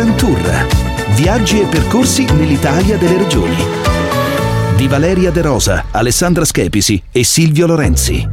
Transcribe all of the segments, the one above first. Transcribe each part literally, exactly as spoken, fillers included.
Grand Tour. Viaggi e percorsi nell'Italia delle regioni. Di Valeria De Rosa, Alessandra Schepisi e Silvio Lorenzi.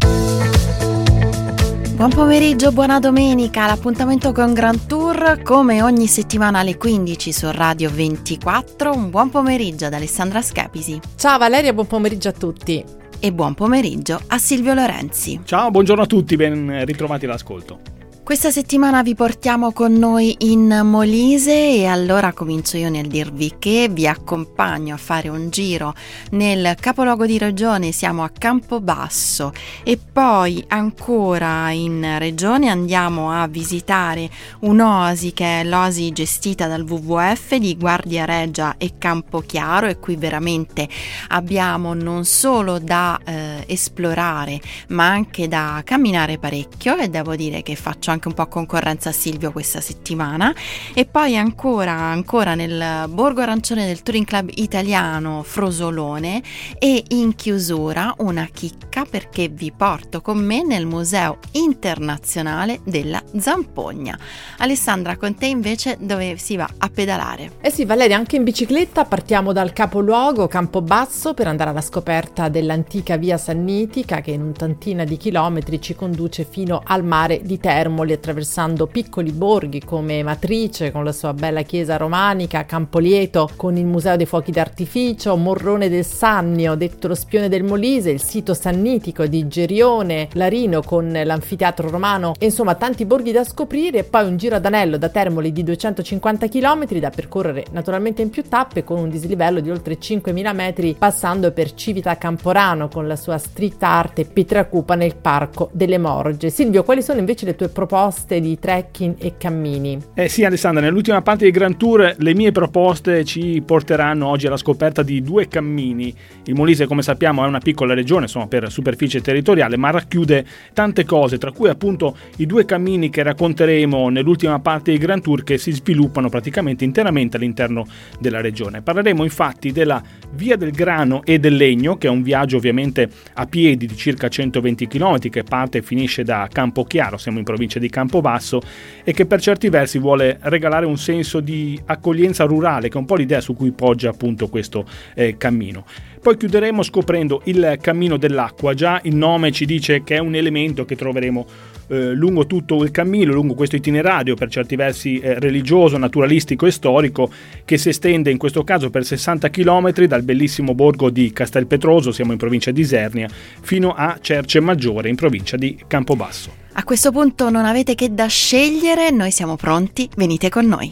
Buon pomeriggio, buona domenica. L'appuntamento con Grand Tour come ogni settimana alle quindici su Radio ventiquattro. Un buon pomeriggio ad Alessandra Schepisi. Ciao Valeria, buon pomeriggio a tutti. E buon pomeriggio a Silvio Lorenzi. Ciao, buongiorno a tutti, ben ritrovati all'ascolto. Questa settimana vi portiamo con noi in Molise e allora comincio io nel dirvi che vi accompagno a fare un giro nel capoluogo di regione, siamo a Campobasso, e poi ancora in regione andiamo a visitare un'oasi che è l'oasi gestita dal W W F di Guardia Reggia e Campochiaro, e qui veramente abbiamo non solo da eh, esplorare ma anche da camminare parecchio, e devo dire che faccio anche un po' concorrenza a Silvio questa settimana. E poi ancora ancora nel Borgo Arancione del Touring Club Italiano Frosolone, e in chiusura una chicca perché vi porto con me nel Museo Internazionale della Zampogna. Alessandra, con te invece dove si va a pedalare? Eh sì Valeria, anche in bicicletta partiamo dal capoluogo Campobasso per andare alla scoperta dell'antica via sannitica che in un'ottantina di chilometri ci conduce fino al mare di Termoli, attraversando piccoli borghi come Matrice con la sua bella chiesa romanica, Campolieto con il museo dei fuochi d'artificio, Morrone del Sannio detto lo spione del Molise, il sito sannitico di Gerione, Larino con l'anfiteatro romano, e insomma tanti borghi da scoprire. E poi un giro ad anello da Termoli di duecentocinquanta chilometri da percorrere naturalmente in più tappe, con un dislivello di oltre cinquemila metri, passando per Civita Camporano con la sua street art e Pietracupa nel Parco delle Morge. Silvio, quali sono invece le tue proposte di trekking e cammini? Eh sì Alessandra, nell'ultima parte di Grand Tour le mie proposte ci porteranno oggi alla scoperta di due cammini. Il Molise, come sappiamo, è una piccola regione, insomma, per superficie territoriale, ma racchiude tante cose, tra cui appunto i due cammini che racconteremo nell'ultima parte di Grand Tour, che si sviluppano praticamente interamente all'interno della regione. Parleremo infatti della Via del Grano e del Legno, che è un viaggio ovviamente a piedi di circa centoventi chilometri che parte e finisce da Campochiaro, siamo in provincia di Campobasso, e che per certi versi vuole regalare un senso di accoglienza rurale, che è un po' l'idea su cui poggia appunto questo eh, cammino. Poi chiuderemo scoprendo il cammino dell'acqua. Già il nome ci dice che è un elemento che troveremo eh, lungo tutto il cammino, lungo questo itinerario per certi versi eh, religioso, naturalistico e storico, che si estende in questo caso per sessanta chilometri dal bellissimo borgo di Castelpetroso, siamo in provincia di Isernia, fino a Cerce Maggiore in provincia di Campobasso. A questo punto non avete che da scegliere, noi siamo pronti, venite con noi.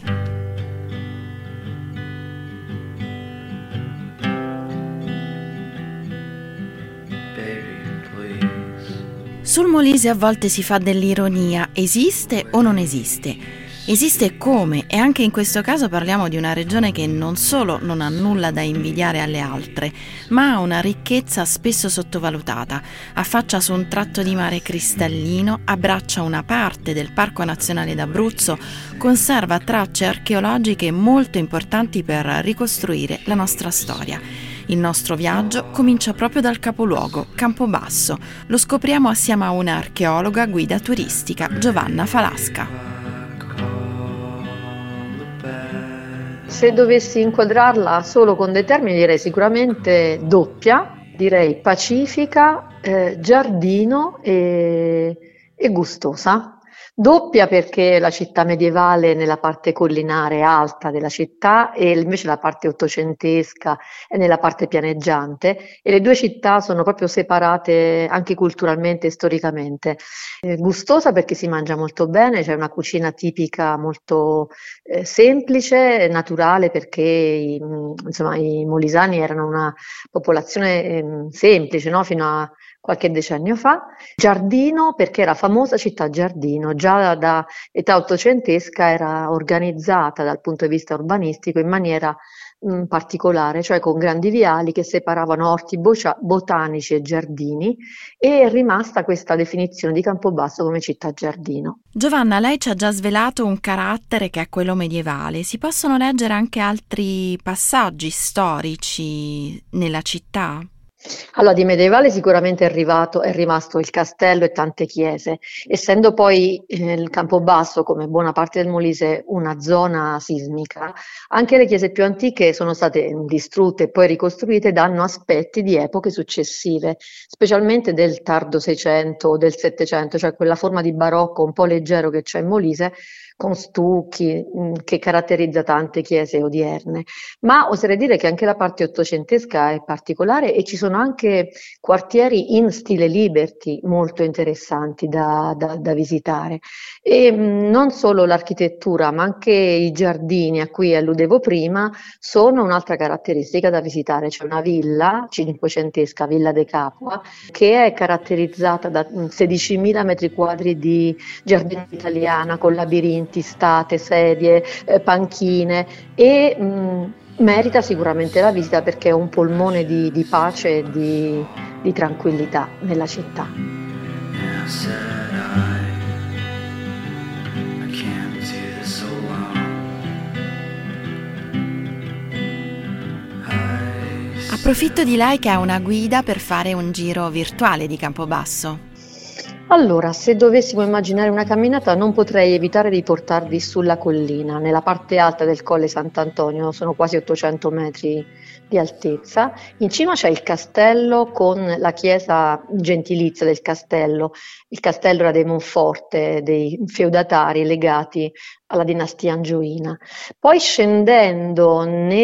Sul Molise a volte si fa dell'ironia, esiste o non esiste? Esiste come, e anche in questo caso parliamo di una regione che non solo non ha nulla da invidiare alle altre, ma ha una ricchezza spesso sottovalutata. Affaccia su un tratto di mare cristallino, abbraccia una parte del Parco Nazionale d'Abruzzo, conserva tracce archeologiche molto importanti per ricostruire la nostra storia. Il nostro viaggio comincia proprio dal capoluogo, Campobasso. Lo scopriamo assieme a una archeologa guida turistica, Giovanna Falasca. Se dovessi inquadrarla solo con dei termini direi sicuramente doppia, direi pacifica, eh, giardino e, e gustosa. Doppia perché la città medievale nella parte collinare alta della città e invece la parte ottocentesca è nella parte pianeggiante, e le due città sono proprio separate anche culturalmente e storicamente. Eh, gustosa perché si mangia molto bene, c'è una cucina tipica molto eh, semplice, naturale, perché i, insomma, i molisani erano una popolazione eh, semplice, no? Fino a qualche decennio fa. Giardino perché era famosa città giardino, già da età ottocentesca era organizzata dal punto di vista urbanistico in maniera mh, particolare, cioè con grandi viali che separavano orti bocia- botanici e giardini, e è rimasta questa definizione di Campobasso come città giardino. Giovanna, lei ci ha già svelato un carattere che è quello medievale. Si possono leggere anche altri passaggi storici nella città? Allora, di medievale sicuramente è arrivato, è rimasto il castello e tante chiese. Essendo poi eh, il Campobasso, come buona parte del Molise, una zona sismica, anche le chiese più antiche sono state distrutte e poi ricostruite, danno aspetti di epoche successive, specialmente del tardo Seicento o del Settecento, cioè quella forma di barocco un po' leggero che c'è in Molise, con stucchi, mh, che caratterizza tante chiese odierne. Ma oserei dire che anche la parte ottocentesca è particolare e ci sono anche quartieri in stile Liberty molto interessanti da, da- da visitare. E mh, non solo l'architettura, ma anche i giardini a cui alludevo prima sono un'altra caratteristica da visitare. C'è una villa cinquecentesca, Villa de Capua, che è caratterizzata da mh, sedicimila metri quadri di giardino italiana con labirinti, state, sedie, eh, panchine e mh, merita sicuramente la visita perché è un polmone di, di pace e di, di tranquillità nella città. Approfitto di lei che è una guida per fare un giro virtuale di Campobasso. Allora, se dovessimo immaginare una camminata, non potrei evitare di portarvi sulla collina, nella parte alta del Colle Sant'Antonio, sono quasi ottocento metri di altezza. In cima c'è il castello con la chiesa gentilizia del castello. Il castello era dei Monforte, dei feudatari legati alla dinastia angioina. Poi scendendo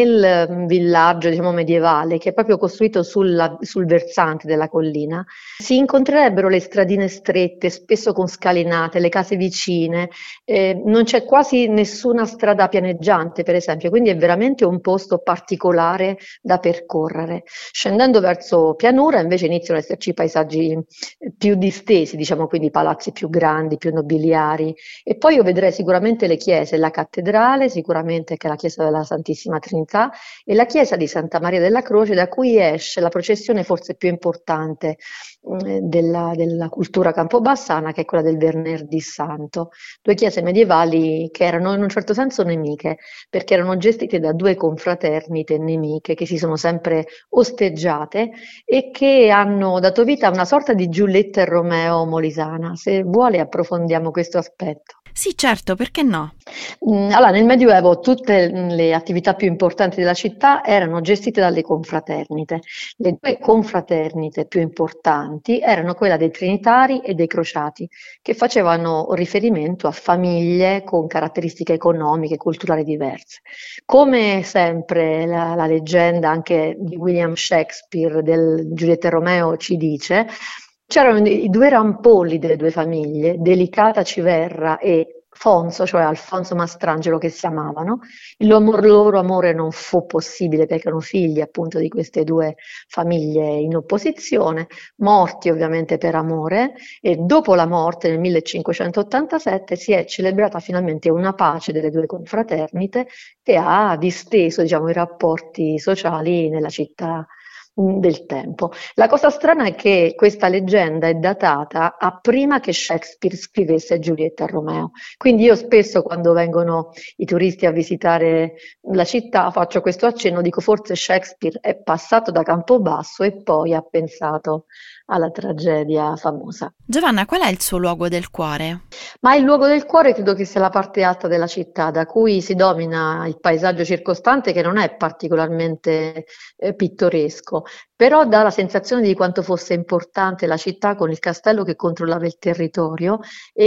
nel villaggio, diciamo, medievale, che è proprio costruito sulla- sul versante della collina, si incontrerebbero le stradine strette, spesso con scalinate, le case vicine, eh, non c'è quasi nessuna strada pianeggiante, per esempio, quindi è veramente un posto particolare da percorrere. Scendendo verso pianura, invece, iniziano ad esserci paesaggi eh, più distesi, diciamo, quindi palazzi più grandi, più nobiliari. E poi io vedrei sicuramente le chiese, la cattedrale, sicuramente che è la chiesa della Santissima Trinità, e la chiesa di Santa Maria della Croce, da cui esce la processione forse più importante eh, della, della cultura campobassana, che è quella del Venerdì Santo. Due chiese medievali che erano in un certo senso nemiche, perché erano gestite da due confraternite nemiche che si sono sempre osteggiate e che hanno dato vita a una sorta di Giulietta e Romeo molisana. Se vuole approfondiamo questo aspetto. Sì, certo, perché no? Mm, Allora, nel Medioevo tutte le attività più importanti della città erano gestite dalle confraternite. Le due confraternite più importanti erano quella dei Trinitari e dei Crociati, che facevano riferimento a famiglie con caratteristiche economiche e culturali diverse. Come sempre la, la leggenda anche di William Shakespeare del Giulietta e Romeo ci dice, c'erano i due rampolli delle due famiglie, Delicata Civerra e Fonso, cioè Alfonso Mastrangelo, che si amavano. Il loro, loro amore non fu possibile perché erano figli appunto di queste due famiglie in opposizione, morti ovviamente per amore, e dopo la morte nel millecinquecentottantasette si è celebrata finalmente una pace delle due confraternite che ha disteso, diciamo, i rapporti sociali nella città mh, del tempo. La cosa strana è che questa leggenda è datata a prima che Shakespeare scrivesse Giulietta e Romeo. Quindi io spesso quando vengono i turisti a visitare la città faccio questo accenno, dico forse Shakespeare è passato da Campobasso e poi ha pensato alla tragedia famosa. Giovanna, qual è il suo luogo del cuore? Ma il luogo del cuore credo che sia la parte alta della città, da cui si domina il paesaggio circostante, che non è particolarmente eh, pittoresco, però dà la sensazione di quanto fosse importante la città con il castello che controllava il territorio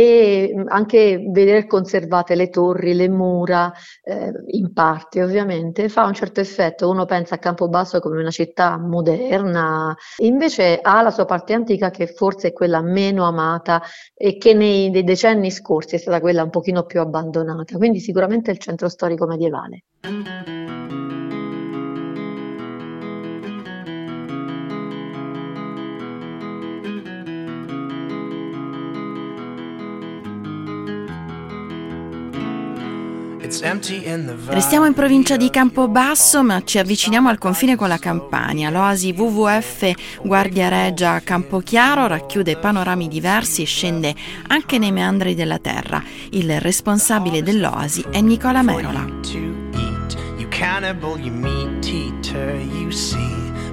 e mh, anche veder conservate le torri, le mura, eh, in parte ovviamente, fa un certo effetto. Uno pensa a Campobasso come una città moderna, invece ha la sua parte antica che forse è quella meno amata e che nei, nei decenni scorsi è stata quella un pochino più abbandonata, quindi sicuramente il centro storico medievale. Restiamo in provincia di Campobasso, ma ci avviciniamo al confine con la Campania. L'Oasi W W F Guardia Regia Campochiaro racchiude panorami diversi e scende anche nei meandri della terra. Il responsabile dell'Oasi è Nicola Merola.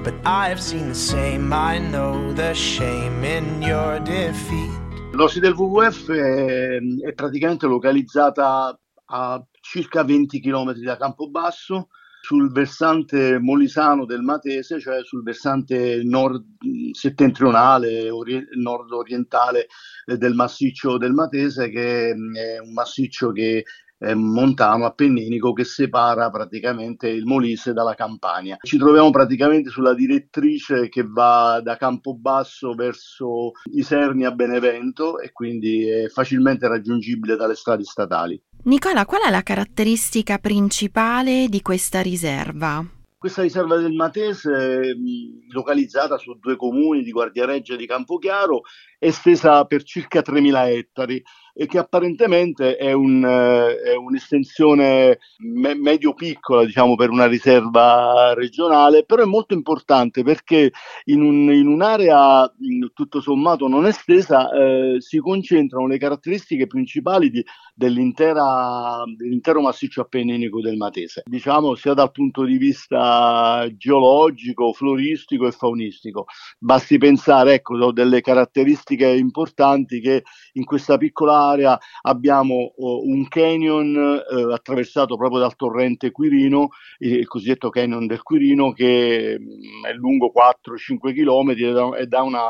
but I've seen the same. I know the shame in your defeat. L'O S I del W W F è, è praticamente localizzata a circa venti chilometri da Campobasso, sul versante molisano del Matese, cioè sul versante nord settentrionale, ori- nord-orientale eh, del massiccio del Matese, che è un massiccio che è montano appenninico che separa praticamente il Molise dalla Campania. Ci troviamo praticamente sulla direttrice che va da Campobasso verso Isernia a Benevento e quindi è facilmente raggiungibile dalle strade statali. Nicola, qual è la caratteristica principale di questa riserva? Questa riserva del Matese, mh, localizzata su due comuni di Guardiareggia e di Campochiaro, è estesa per circa tremila ettari e che apparentemente è, un, eh, è un'estensione me- medio-piccola, diciamo, per una riserva regionale, però è molto importante perché in, un, in un'area mh, tutto sommato non estesa eh, si concentrano le caratteristiche principali di, dell'intera, dell'intero massiccio appenninico del Matese, diciamo sia dal punto di vista geologico, floristico e faunistico. Basti pensare, ecco, delle caratteristiche importanti che in questa piccola area abbiamo uh, un canyon uh, attraversato proprio dal torrente Quirino, il cosiddetto canyon del Quirino, che mh, è lungo quattro cinque chilometri e dà una,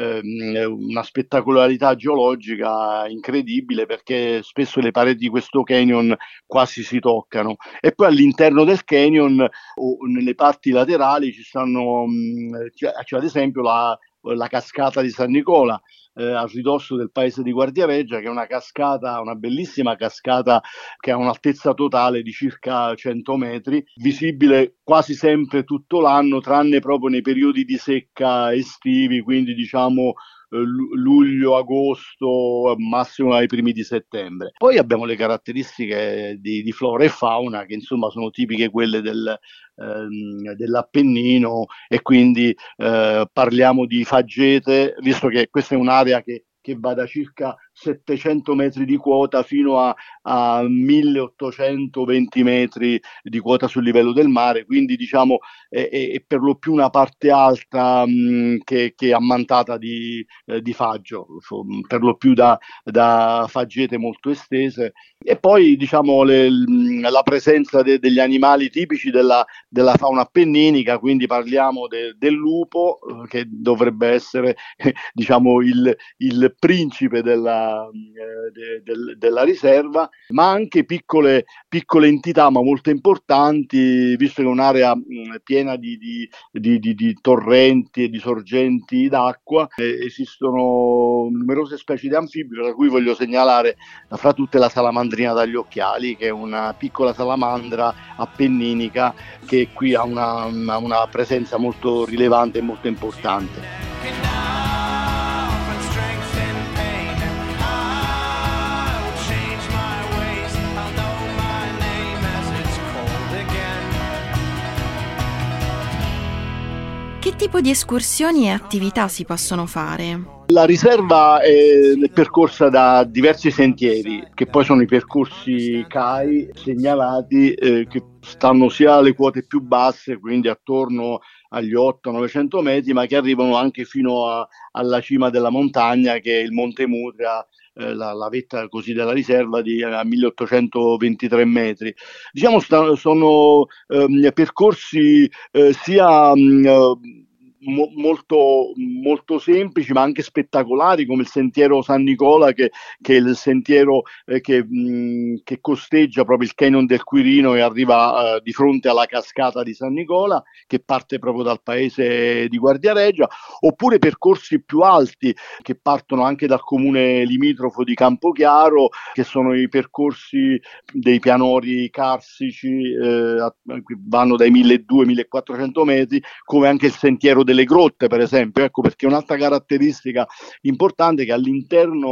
ehm, una spettacolarità geologica incredibile, perché spesso le pareti di questo canyon quasi si toccano. E poi all'interno del canyon o nelle parti laterali ci stanno mh, c'è, c'è ad esempio la la cascata di San Nicola, eh, a ridosso del paese di Guardiareggia, che è una cascata, una bellissima cascata che ha un'altezza totale di circa cento metri, visibile quasi sempre tutto l'anno, tranne proprio nei periodi di secca estivi, quindi diciamo eh, luglio, agosto, massimo ai primi di settembre. Poi abbiamo le caratteristiche di, di flora e fauna che insomma sono tipiche quelle del dell'Appennino, e quindi eh, parliamo di faggete, visto che questa è un'area che, che va da circa settecento metri di quota fino a, a milleottocentoventi metri di quota sul livello del mare, quindi diciamo è, è per lo più una parte alta mh, che, che è ammantata di, eh, di faggio, per lo più da, da faggete molto estese. E poi diciamo le, la presenza de, degli animali tipici della, della fauna appenninica, quindi parliamo de, del lupo, eh, che dovrebbe essere eh, diciamo il, il principe della De, de, della riserva, ma anche piccole, piccole entità ma molto importanti, visto che è un'area mh, piena di, di, di, di, di torrenti e di sorgenti d'acqua. Eh, esistono numerose specie di anfibi, tra cui voglio segnalare fra tutte la salamandrina dagli occhiali, che è una piccola salamandra appenninica che qui ha una, una, una presenza molto rilevante e molto importante. Che tipo di escursioni e attività si possono fare? La riserva è percorsa da diversi sentieri, che poi sono i percorsi C A I segnalati, eh, che stanno sia alle quote più basse, quindi attorno agli ottocento novecento metri, ma che arrivano anche fino a, alla cima della montagna, che è il Monte Mutria, eh, la, la vetta così della riserva di a milleottocentoventitré metri. Diciamo sta, sono eh, percorsi eh, sia mh, Mo- molto, molto semplici ma anche spettacolari, come il sentiero San Nicola, che, che è il sentiero eh, che, mh, che costeggia proprio il canyon del Quirino e arriva eh, di fronte alla cascata di San Nicola, che parte proprio dal paese di Guardiareggia, oppure percorsi più alti che partono anche dal comune limitrofo di Campochiaro, che sono i percorsi dei pianori carsici, eh, vanno dai milleduecento millequattrocento metri, come anche il sentiero delle grotte, per esempio. Ecco perché un'altra caratteristica importante è che all'interno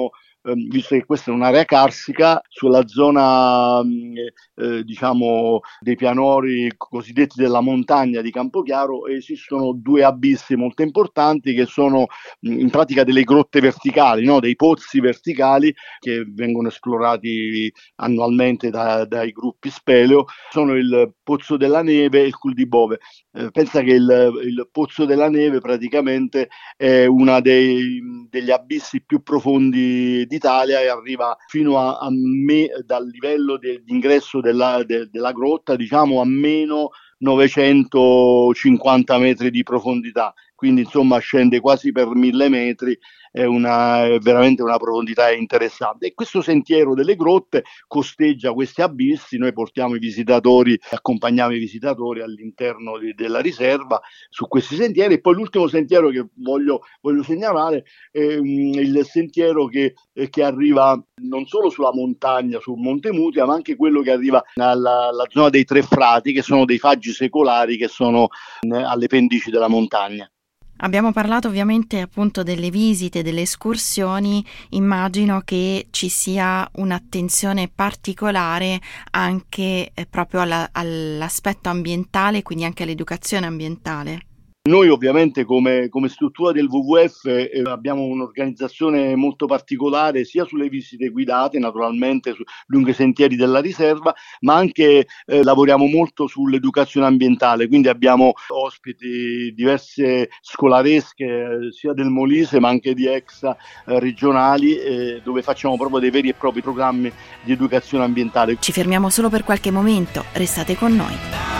ehm, visto che questa è un'area carsica, sulla zona eh, diciamo dei pianori cosiddetti della montagna di Campochiaro esistono due abissi molto importanti che sono in pratica delle grotte verticali, no? Dei pozzi verticali che vengono esplorati annualmente da, dai gruppi speleo. Sono il Pozzo della Neve e il Cul di Bove. Eh, pensa che il, il Pozzo della Neve praticamente è uno degli abissi più profondi d'Italia e arriva fino a, a me, dal livello de, d'ingresso della, de, della grotta, diciamo a meno novecentocinquanta metri di profondità, quindi insomma scende quasi per mille metri, è, una, è veramente una profondità interessante. E questo sentiero delle grotte costeggia questi abissi, noi portiamo i visitatori, accompagniamo i visitatori all'interno di, della riserva su questi sentieri. E poi l'ultimo sentiero che voglio, voglio segnalare è um, il sentiero che, eh, che arriva non solo sulla montagna, sul Monte Mutia, ma anche quello che arriva alla, alla zona dei Tre Frati, che sono dei faggi secolari che sono eh, alle pendici della montagna. Abbiamo parlato ovviamente appunto delle visite, delle escursioni, immagino che ci sia un'attenzione particolare anche eh, proprio alla, all'aspetto ambientale, quindi anche all'educazione ambientale. Noi ovviamente come, come struttura del W W F eh, abbiamo un'organizzazione molto particolare sia sulle visite guidate, naturalmente su, lungo i sentieri della riserva, ma anche eh, lavoriamo molto sull'educazione ambientale, quindi abbiamo ospiti diverse scolaresche eh, sia del Molise ma anche di extra eh, regionali eh, dove facciamo proprio dei veri e propri programmi di educazione ambientale. Ci fermiamo solo per qualche momento, restate con noi.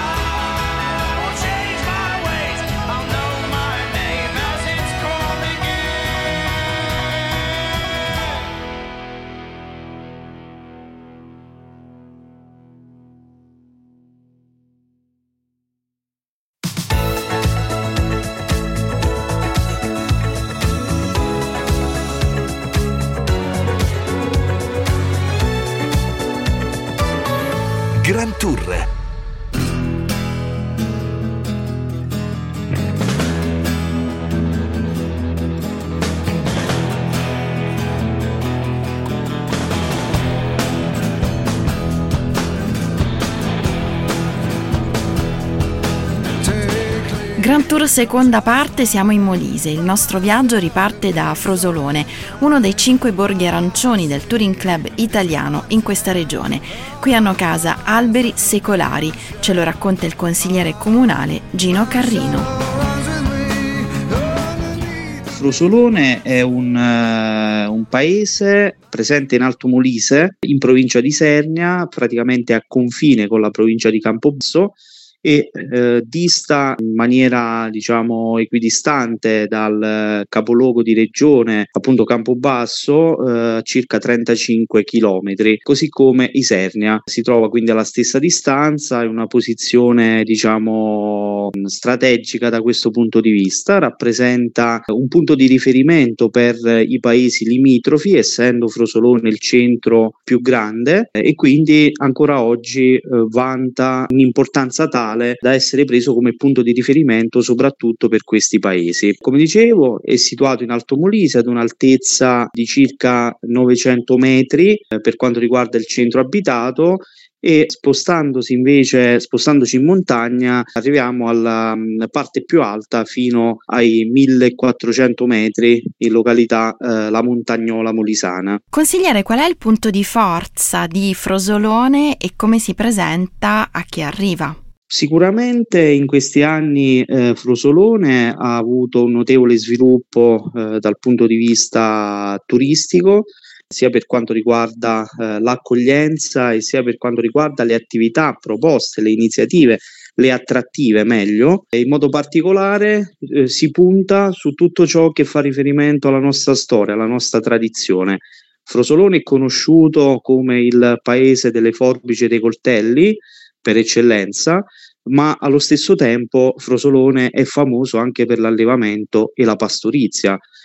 Grand Tour. Grand Tour seconda parte, siamo in Molise. Il nostro viaggio riparte da Frosolone, uno dei cinque borghi arancioni del Touring Club italiano in questa regione. Qui hanno casa alberi secolari, ce lo racconta il consigliere comunale Gino Carrino. Frosolone è un, uh, un paese presente in Alto Molise, in provincia di Isernia, praticamente a confine con la provincia di Campobasso, e eh, dista in maniera diciamo equidistante dal eh, capoluogo di regione, appunto Campobasso, eh, circa trentacinque chilometri, così come Isernia si trova quindi alla stessa distanza, in una posizione diciamo strategica da questo punto di vista, rappresenta un punto di riferimento per i paesi limitrofi, essendo Frosolone il centro più grande eh, e quindi ancora oggi eh, vanta un'importanza tale da essere preso come punto di riferimento soprattutto per questi paesi. Come dicevo, è situato in Alto Molise ad un'altezza di circa novecento metri eh, per quanto riguarda il centro abitato, e spostandosi invece spostandoci in montagna arriviamo alla mh, parte più alta fino ai millequattrocento metri in località eh, La Montagnola Molisana. Consigliere, qual è il punto di forza di Frosolone e come si presenta a chi arriva? Sicuramente in questi anni eh, Frosolone ha avuto un notevole sviluppo eh, dal punto di vista turistico, sia per quanto riguarda eh, l'accoglienza e sia per quanto riguarda le attività proposte, le iniziative, le attrattive meglio. E in modo particolare eh, si punta su tutto ciò che fa riferimento alla nostra storia, alla nostra tradizione. Frosolone è conosciuto come il paese delle forbici e dei coltelli per eccellenza, ma allo stesso tempo Frosolone è famoso anche per l'allevamento e la pastorizia.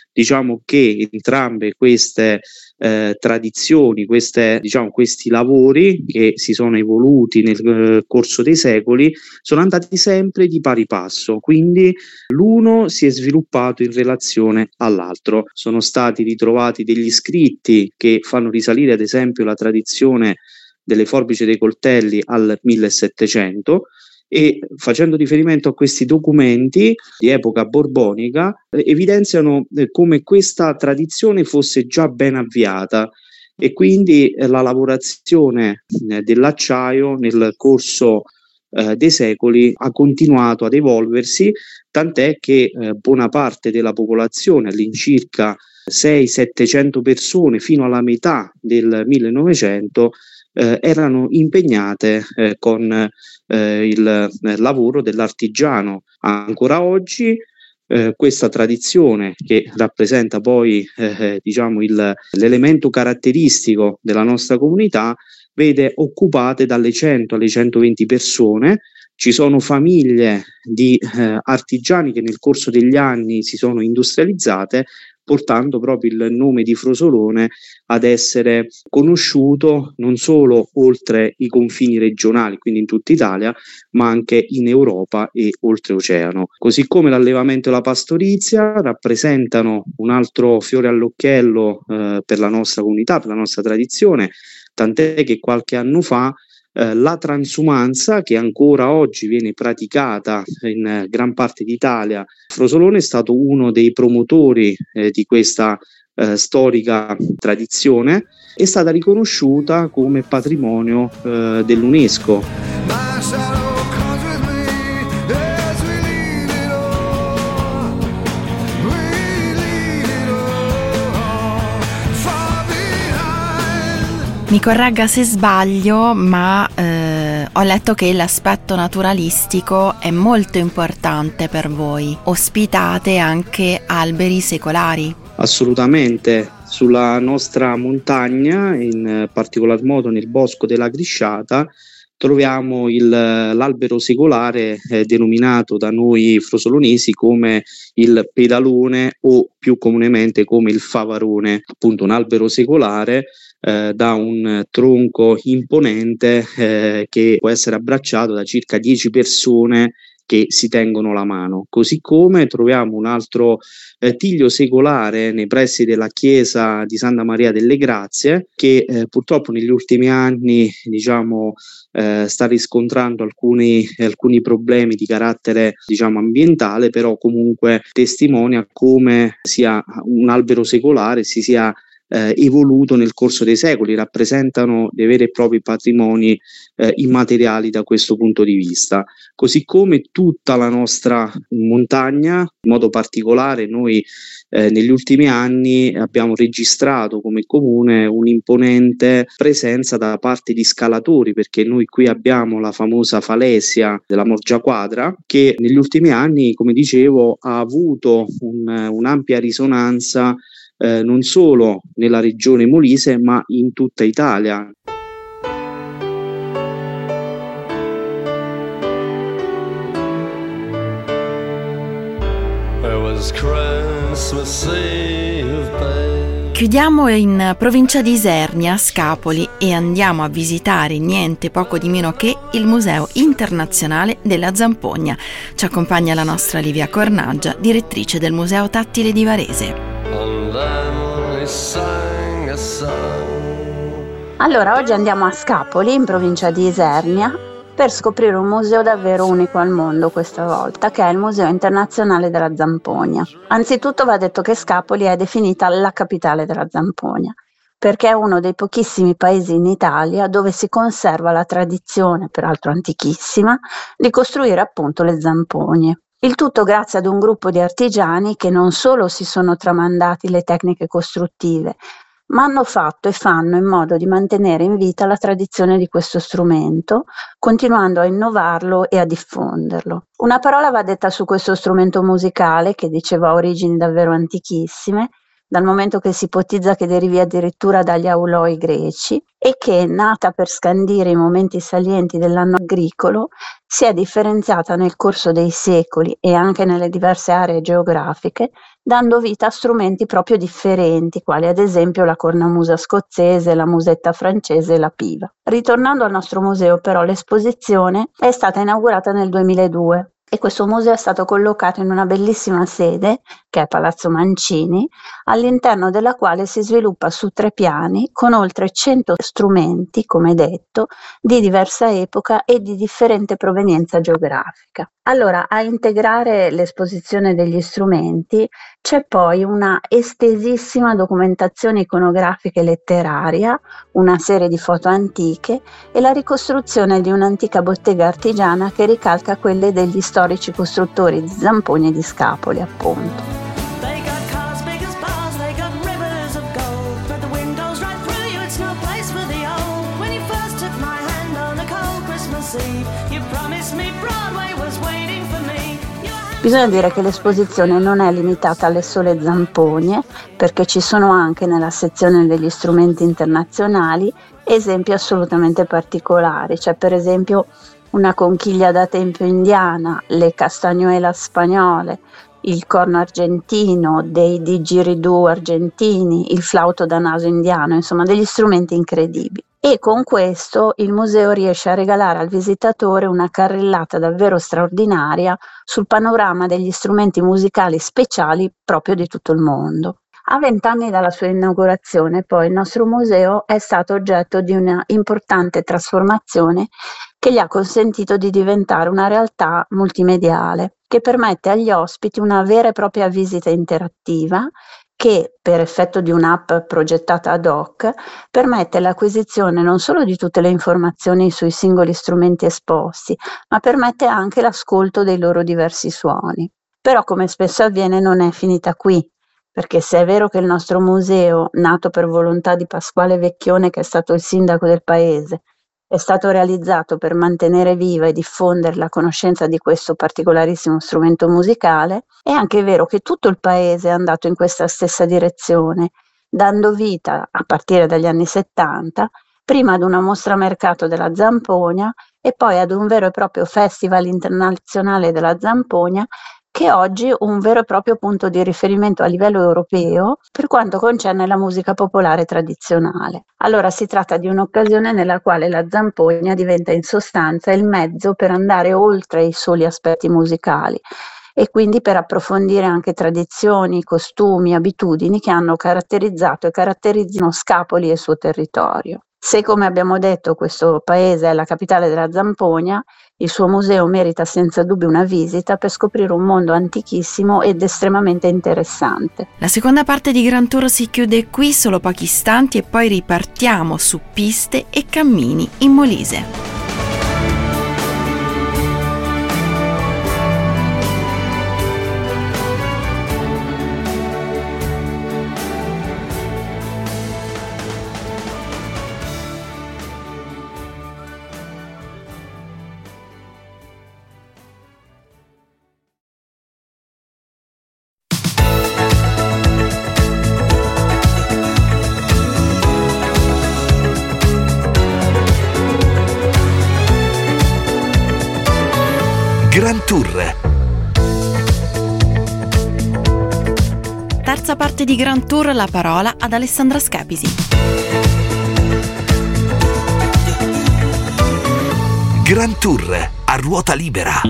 diciamo che entrambe queste eh, tradizioni, queste, diciamo, questi lavori che si sono evoluti nel eh, corso dei secoli sono andati sempre di pari passo, quindi l'uno si è sviluppato in relazione all'altro. Sono stati ritrovati degli scritti che fanno risalire ad esempio la tradizione delle forbici e dei coltelli al millesettecento, e facendo riferimento a questi documenti di epoca borbonica eh, evidenziano eh, come questa tradizione fosse già ben avviata, e quindi eh, la lavorazione eh, dell'acciaio nel corso eh, dei secoli ha continuato ad evolversi, tant'è che eh, buona parte della popolazione, all'incirca sei settecento persone fino alla metà del millenovecento, eh, erano impegnate eh, con eh, il eh, lavoro dell'artigiano. Ancora oggi eh, questa tradizione, che rappresenta poi eh, diciamo il, l'elemento caratteristico della nostra comunità, vede occupate dalle cento alle centoventi persone. Ci sono famiglie di eh, artigiani che nel corso degli anni si sono industrializzate, portando proprio il nome di Frosolone ad essere conosciuto non solo oltre i confini regionali, quindi in tutta Italia, ma anche in Europa e oltreoceano. Così come l'allevamento e la pastorizia rappresentano un altro fiore all'occhiello eh, per la nostra comunità, per la nostra tradizione, tant'è che qualche anno fa Eh, la transumanza, che ancora oggi viene praticata in eh, gran parte d'Italia, Frosolone è stato uno dei promotori eh, di questa eh, storica tradizione, è stata riconosciuta come patrimonio eh, dell'UNESCO. Mi corregga se sbaglio, ma eh, ho letto che l'aspetto naturalistico è molto importante per voi. Ospitate anche alberi secolari. Assolutamente. Sulla nostra montagna, in particolar modo nel bosco della Grisciata, troviamo il, l'albero secolare eh, denominato da noi frosolonesi come il pedalone, o più comunemente come il favarone, appunto un albero secolare eh, da un tronco imponente eh, che può essere abbracciato da circa dieci persone che si tengono la mano. Così come troviamo un altro eh, tiglio secolare nei pressi della chiesa di Santa Maria delle Grazie, che eh, purtroppo negli ultimi anni diciamo eh, sta riscontrando alcuni, alcuni problemi di carattere diciamo ambientale, però comunque testimonia come sia un albero secolare si sia Eh, evoluto nel corso dei secoli, rappresentano dei veri e propri patrimoni eh, immateriali da questo punto di vista. Così come tutta la nostra montagna, in modo particolare noi eh, negli ultimi anni abbiamo registrato come comune un'imponente presenza da parte di scalatori, perché noi qui abbiamo la famosa falesia della Morgia Quadra, che negli ultimi anni, come dicevo, ha avuto un, un'ampia risonanza Eh, non solo nella regione Molise ma in tutta Italia. Chiudiamo in provincia di Isernia, Scapoli, e andiamo a visitare niente poco di meno che il Museo Internazionale della Zampogna. Ci accompagna la nostra Livia Cornaggia, direttrice del Museo Tattile di Varese. Allora, oggi andiamo a Scapoli, in provincia di Isernia, per scoprire un museo davvero unico al mondo questa volta, che è il Museo Internazionale della Zampogna. Anzitutto va detto che Scapoli è definita la capitale della Zampogna, perché è uno dei pochissimi paesi in Italia dove si conserva la tradizione, peraltro antichissima, di costruire appunto le zampogne. Il tutto grazie ad un gruppo di artigiani che non solo si sono tramandati le tecniche costruttive, ma hanno fatto e fanno in modo di mantenere in vita la tradizione di questo strumento, continuando a innovarlo e a diffonderlo. Una parola va detta su questo strumento musicale, che dicevo ha origini davvero antichissime, dal momento che si ipotizza che derivi addirittura dagli auloi greci e che, nata per scandire i momenti salienti dell'anno agricolo, si è differenziata nel corso dei secoli e anche nelle diverse aree geografiche, dando vita a strumenti proprio differenti, quali ad esempio la cornamusa scozzese, la musetta francese e la piva. Ritornando al nostro museo, però, l'esposizione è stata inaugurata nel duemiladue. E questo museo è stato collocato in una bellissima sede, che è Palazzo Mancini, all'interno della quale si sviluppa su tre piani con oltre cento strumenti, come detto, di diversa epoca e di differente provenienza geografica. Allora, a integrare l'esposizione degli strumenti c'è poi una estesissima documentazione iconografica e letteraria, una serie di foto antiche e la ricostruzione di un'antica bottega artigiana che ricalca quelle degli storici costruttori di zamponi e di scapoli, appunto. Bisogna dire che l'esposizione non è limitata alle sole zampogne, perché ci sono anche nella sezione degli strumenti internazionali esempi assolutamente particolari. C'è per esempio una conchiglia da tempio indiana, le castagnuelas spagnole, il corno argentino, dei didgeridoo argentini, il flauto da naso indiano, insomma degli strumenti incredibili. E con questo il museo riesce a regalare al visitatore una carrellata davvero straordinaria sul panorama degli strumenti musicali speciali proprio di tutto il mondo. A vent'anni dalla sua inaugurazione, poi, il nostro museo è stato oggetto di una importante trasformazione che gli ha consentito di diventare una realtà multimediale, che permette agli ospiti una vera e propria visita interattiva che, per effetto di un'app progettata ad hoc, permette l'acquisizione non solo di tutte le informazioni sui singoli strumenti esposti, ma permette anche l'ascolto dei loro diversi suoni. Però, come spesso avviene, non è finita qui, perché se è vero che il nostro museo, nato per volontà di Pasquale Vecchione, che è stato il sindaco del paese, è stato realizzato per mantenere viva e diffondere la conoscenza di questo particolarissimo strumento musicale, è anche vero che tutto il paese è andato in questa stessa direzione, dando vita, a partire dagli anni settanta, prima ad una mostra mercato della Zamponia e poi ad un vero e proprio festival internazionale della Zamponia, che è oggi un vero e proprio punto di riferimento a livello europeo per quanto concerne la musica popolare tradizionale. Allora si tratta di un'occasione nella quale la Zamponia diventa in sostanza il mezzo per andare oltre i soli aspetti musicali e quindi per approfondire anche tradizioni, costumi, abitudini che hanno caratterizzato e caratterizzano Scapoli e il suo territorio. Se, come abbiamo detto, questo paese è la capitale della Zamponia, il suo museo merita senza dubbio una visita per scoprire un mondo antichissimo ed estremamente interessante. La seconda parte di Grand Tour si chiude qui, solo pochi istanti, e poi ripartiamo su piste e cammini in Molise. Grand Tour. Terza parte di Grand Tour, la parola ad Alessandra Schepisi. Grand Tour a ruota libera.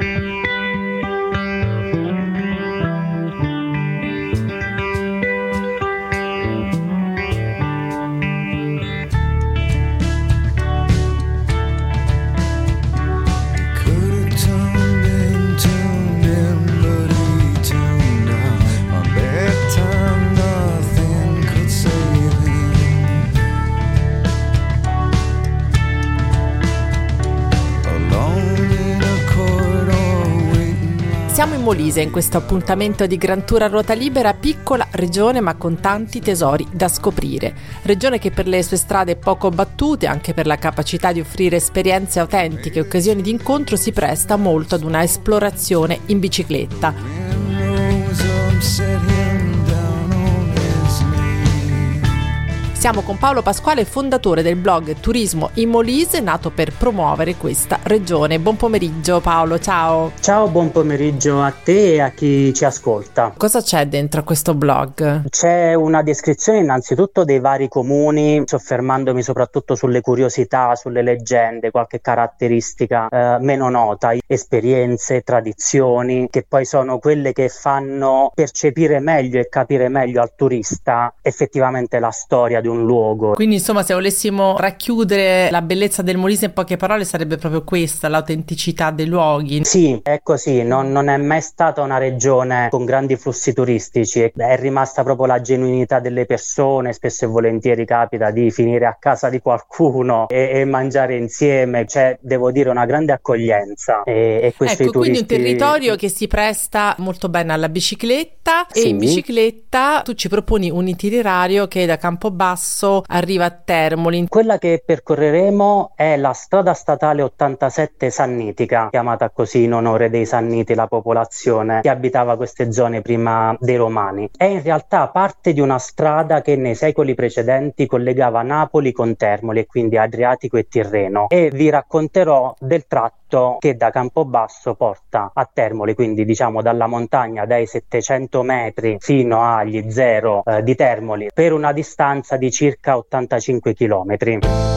Siamo in Molise in questo appuntamento di Grand Tour a ruota libera, piccola regione ma con tanti tesori da scoprire. Regione che per le sue strade poco battute, anche per la capacità di offrire esperienze autentiche e occasioni di incontro, si presta molto ad una esplorazione in bicicletta. Siamo con Paolo Pasquale, fondatore del blog Turismo in Molise, nato per promuovere questa regione. Buon pomeriggio Paolo, ciao. Ciao, buon pomeriggio a te e a chi ci ascolta. Cosa c'è dentro questo blog? C'è una descrizione innanzitutto dei vari comuni, soffermandomi soprattutto sulle curiosità, sulle leggende, qualche caratteristica eh, meno nota, esperienze, tradizioni, che poi sono quelle che fanno percepire meglio e capire meglio al turista effettivamente la storia di un luogo. Quindi insomma, se volessimo racchiudere la bellezza del Molise in poche parole, sarebbe proprio questa, l'autenticità dei luoghi. Sì, è così, non, non è mai stata una regione con grandi flussi turistici, è rimasta proprio la genuinità delle persone. Spesso e volentieri capita di finire a casa di qualcuno e, e mangiare insieme, c'è, devo dire, una grande accoglienza e, e questo ecco, i turisti... quindi un territorio che si presta molto bene alla bicicletta. Sì. E in bicicletta tu ci proponi un itinerario che da Campobasso arriva a Termoli. Quella che percorreremo è la strada statale ottantasette Sannitica, chiamata così in onore dei Sanniti, la popolazione che abitava queste zone prima dei Romani. È in realtà parte di una strada che nei secoli precedenti collegava Napoli con Termoli, e quindi Adriatico e Tirreno, e vi racconterò del tratto che da Campobasso porta a Termoli, quindi diciamo dalla montagna, dai settecento metri fino agli zero eh, di Termoli, per una distanza di circa ottantacinque chilometri.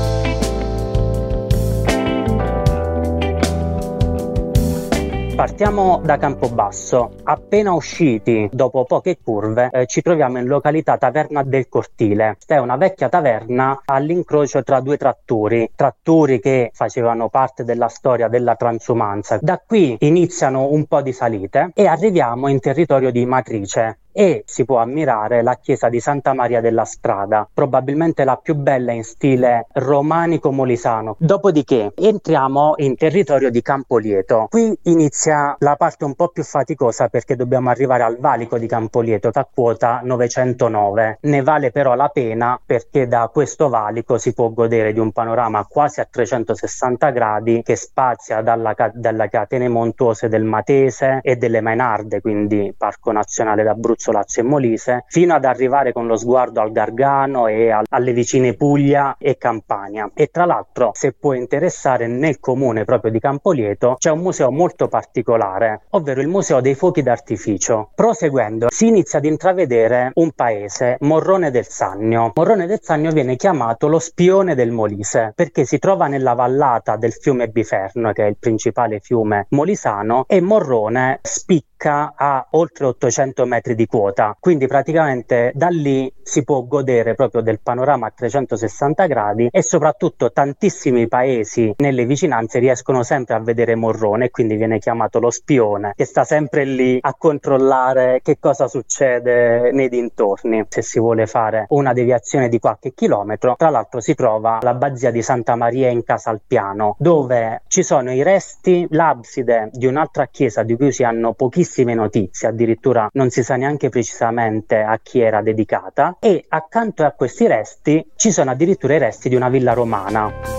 Partiamo da Campobasso. Appena usciti, dopo poche curve, eh, ci troviamo in località Taverna del Cortile. Questa è una vecchia taverna all'incrocio tra due tratturi, tratturi che facevano parte della storia della transumanza. Da qui iniziano un po' di salite e arriviamo in territorio di Matrice, e si può ammirare la chiesa di Santa Maria della Strada, probabilmente la più bella in stile romanico molisano. Dopodiché entriamo in territorio di Campolieto. Qui inizia la parte un po' più faticosa, perché dobbiamo arrivare al valico di Campolieto a quota novecentonove. Ne vale però la pena, perché da questo valico si può godere di un panorama quasi a trecentosessanta gradi che spazia dalla, dalle catene montuose del Matese e delle Mainarde, quindi Parco Nazionale d'Abruzzo, Lazio e Molise, fino ad arrivare con lo sguardo al Gargano e al, alle vicine Puglia e Campania. E tra l'altro, se può interessare, nel comune proprio di Campolieto c'è un museo molto particolare, ovvero il Museo dei Fuochi d'Artificio. Proseguendo si inizia ad intravedere un paese, Morrone del Sannio. Morrone del Sannio viene chiamato lo spione del Molise, perché si trova nella vallata del fiume Biferno, che è il principale fiume molisano, e Morrone spicca a oltre ottocento metri di quota, quindi praticamente da lì si può godere proprio del panorama a trecentosessanta gradi, e soprattutto tantissimi paesi nelle vicinanze riescono sempre a vedere Morrone, e quindi viene chiamato lo spione, che sta sempre lì a controllare che cosa succede nei dintorni. Se si vuole fare una deviazione di qualche chilometro, tra l'altro si trova l'abbazia di Santa Maria in Casalpiano, dove ci sono i resti, l'abside di un'altra chiesa di cui si hanno pochissime notizie, addirittura non si sa neanche precisamente a chi era dedicata, e accanto a questi resti ci sono addirittura i resti di una villa romana.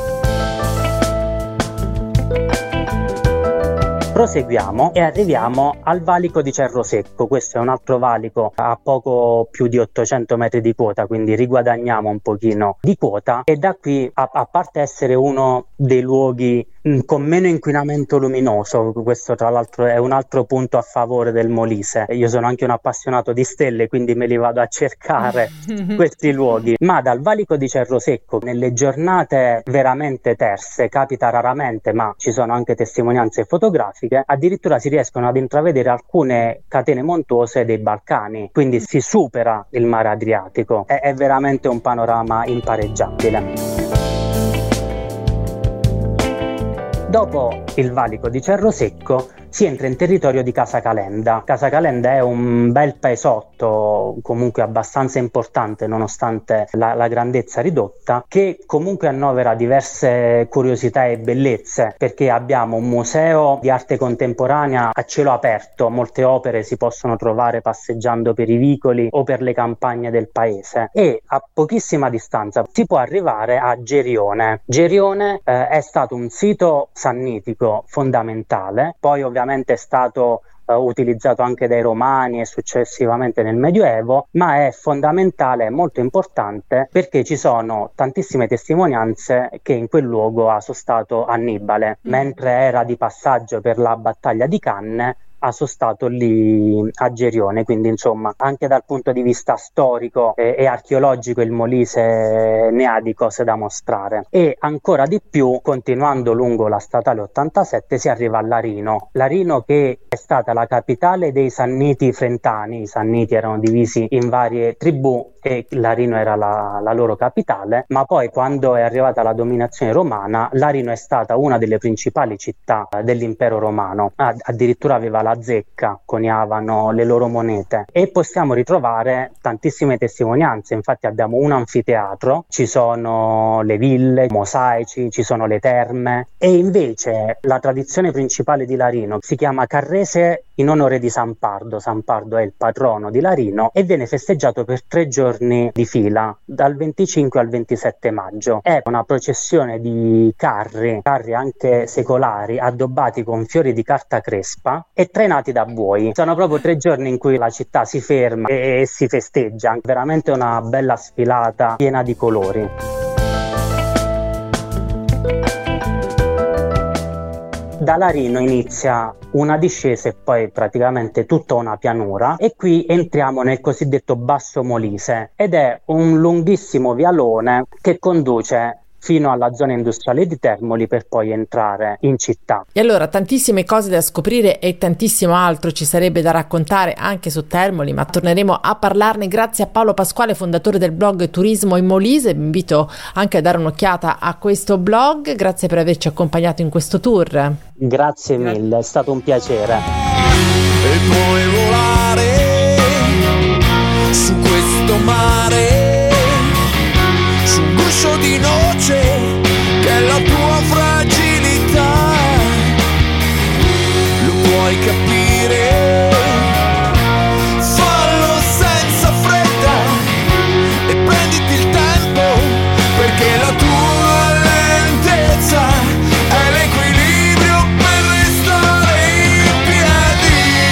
Proseguiamo e arriviamo al valico di Cerro Secco. Questo è un altro valico a poco più di ottocento metri di quota, quindi riguadagniamo un pochino di quota, e da qui, a, a parte essere uno dei luoghi mh, con meno inquinamento luminoso, questo tra l'altro è un altro punto a favore del Molise. Io sono anche un appassionato di stelle, quindi me li vado a cercare questi luoghi. Ma dal valico di Cerro Secco, nelle giornate veramente terse, capita raramente, ma ci sono anche testimonianze fotografiche, addirittura si riescono ad intravedere alcune catene montuose dei Balcani, quindi si supera il mare Adriatico. È, è veramente un panorama impareggiabile. Dopo il valico di Cerro Secco si entra in territorio di Casa Calenda. Casa Calenda è un bel paesotto, comunque abbastanza importante nonostante la, la grandezza ridotta, che comunque annovera diverse curiosità e bellezze, perché abbiamo un museo di arte contemporanea a cielo aperto. Molte opere si possono trovare passeggiando per i vicoli o per le campagne del paese, e a pochissima distanza si può arrivare a Gerione. Gerione eh, è stato un sito sannitico fondamentale, poi ovviamente ovviamente è stato uh, utilizzato anche dai Romani e successivamente nel Medioevo, ma è fondamentale, è molto importante perché ci sono tantissime testimonianze che in quel luogo ha sostato Annibale, mm. mentre era di passaggio per la battaglia di Canne, ha sostato lì a Gerione, quindi insomma anche dal punto di vista storico e, e archeologico il Molise ne ha di cose da mostrare. E ancora di più, continuando lungo la statale ottantasette, si arriva a Larino. Larino, che è stata la capitale dei Sanniti frentani. I Sanniti erano divisi in varie tribù e Larino era la, la loro capitale, ma poi quando è arrivata la dominazione romana, Larino è stata una delle principali città dell'impero romano. Ad, addirittura aveva la zecca, coniavano le loro monete, e possiamo ritrovare tantissime testimonianze. Infatti abbiamo un anfiteatro, ci sono le ville, mosaici, ci sono le terme, e invece la tradizione principale di Larino si chiama Carrese in onore di San Pardo. San Pardo è il patrono di Larino e viene festeggiato per tre giorni di fila, dal venticinque al ventisette maggio. È una processione di carri, carri anche secolari, addobbati con fiori di carta crespa e trainati da buoi. Sono proprio tre giorni in cui la città si ferma e, e si festeggia. Veramente una bella sfilata piena di colori. Da Larino inizia una discesa e poi praticamente tutta una pianura, e qui entriamo nel cosiddetto Basso Molise, ed è un lunghissimo vialone che conduce fino alla zona industriale di Termoli per poi entrare in città. E allora tantissime cose da scoprire e tantissimo altro ci sarebbe da raccontare anche su Termoli, ma torneremo a parlarne grazie a Paolo Pasquale, fondatore del blog Turismo in Molise. Vi invito anche a dare un'occhiata a questo blog. Grazie per averci accompagnato in questo tour. Grazie mille, è stato un piacere. E puoi volare su questo mare, su un guscio di noce che è la tua fragilità, lo puoi capire, fallo senza fretta e prenditi il tempo, perché la tua lentezza è l'equilibrio per restare in piedi.